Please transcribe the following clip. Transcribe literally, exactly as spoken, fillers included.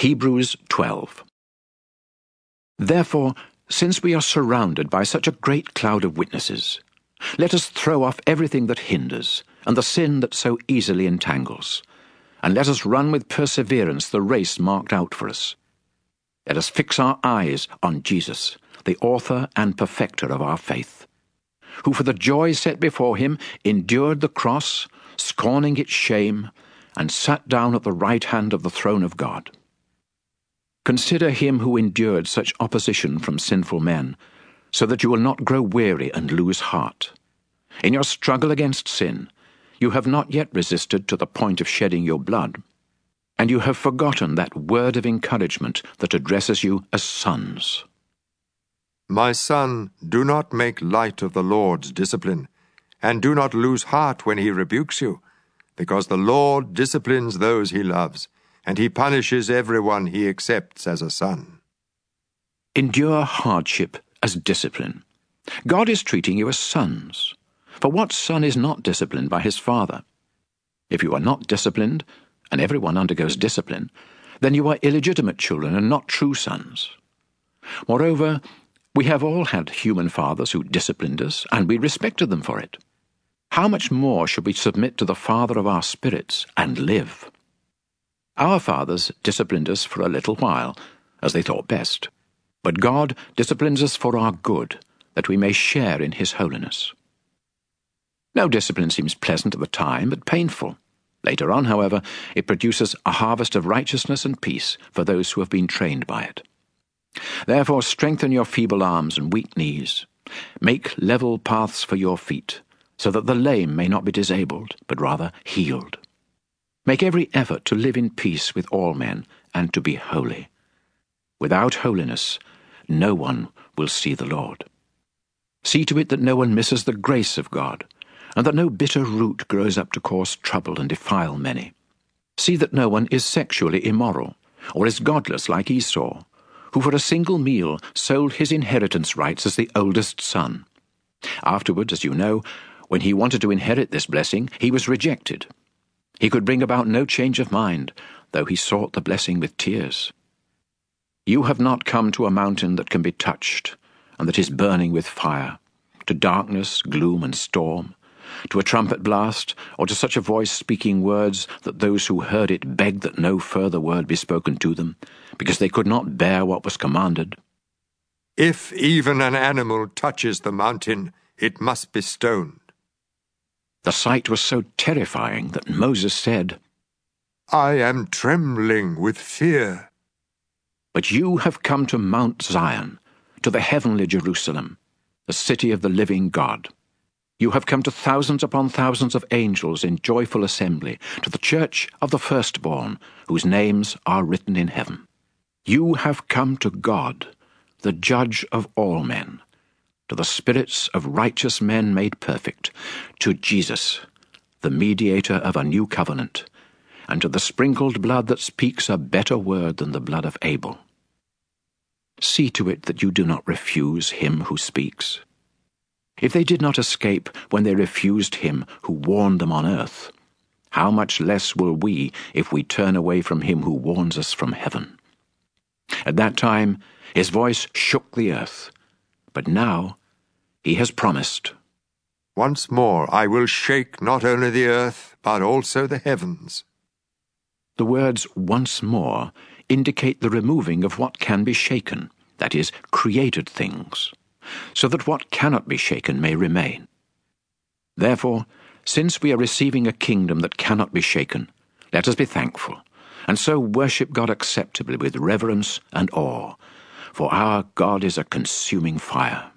Hebrews twelve. Therefore, since we are surrounded by such a great cloud of witnesses, let us throw off everything that hinders, and the sin that so easily entangles, and let us run with perseverance the race marked out for us. Let us fix our eyes on Jesus, the author and perfecter of our faith, who for the joy set before him endured the cross, scorning its shame, and sat down at the right hand of the throne of God. Consider him who endured such opposition from sinful men, so that you will not grow weary and lose heart. In your struggle against sin, you have not yet resisted to the point of shedding your blood, and you have forgotten that word of encouragement that addresses you as sons. My son, do not make light of the Lord's discipline, and do not lose heart when he rebukes you, because the Lord disciplines those he loves, and he punishes everyone he accepts as a son. Endure hardship as discipline. God is treating you as sons. For what son is not disciplined by his father? If you are not disciplined, and everyone undergoes discipline, then you are illegitimate children and not true sons. Moreover, we have all had human fathers who disciplined us, and we respected them for it. How much more should we submit to the Father of our spirits and live? Our fathers disciplined us for a little while, as they thought best. But God disciplines us for our good, that we may share in his holiness. No discipline seems pleasant at the time, but painful. Later on, however, it produces a harvest of righteousness and peace for those who have been trained by it. Therefore strengthen your feeble arms and weak knees. Make level paths for your feet, so that the lame may not be disabled, but rather healed. Make every effort to live in peace with all men and to be holy. Without holiness, no one will see the Lord. See to it that no one misses the grace of God, and that no bitter root grows up to cause trouble and defile many. See that no one is sexually immoral, or is godless like Esau, who for a single meal sold his inheritance rights as the oldest son. Afterwards, as you know, when he wanted to inherit this blessing, he was rejected. He could bring about no change of mind, though he sought the blessing with tears. You have not come to a mountain that can be touched, and that is burning with fire, to darkness, gloom, and storm, to a trumpet blast, or to such a voice speaking words that those who heard it begged that no further word be spoken to them, because they could not bear what was commanded. If even an animal touches the mountain, it must be stoned. The sight was so terrifying that Moses said, I am trembling with fear. But you have come to Mount Zion, to the heavenly Jerusalem, the city of the living God. You have come to thousands upon thousands of angels in joyful assembly, to the church of the firstborn, whose names are written in heaven. You have come to God, the judge of all men, to the spirits of righteous men made perfect, to Jesus, the mediator of a new covenant, and to the sprinkled blood that speaks a better word than the blood of Abel. See to it that you do not refuse him who speaks. If they did not escape when they refused him who warned them on earth, how much less will we if we turn away from him who warns us from heaven? At that time his voice shook the earth, but now he has promised, Once more I will shake not only the earth, but also the heavens. The words once more indicate the removing of what can be shaken, that is, created things, so that what cannot be shaken may remain. Therefore, since we are receiving a kingdom that cannot be shaken, let us be thankful, and so worship God acceptably with reverence and awe, for our God is a consuming fire.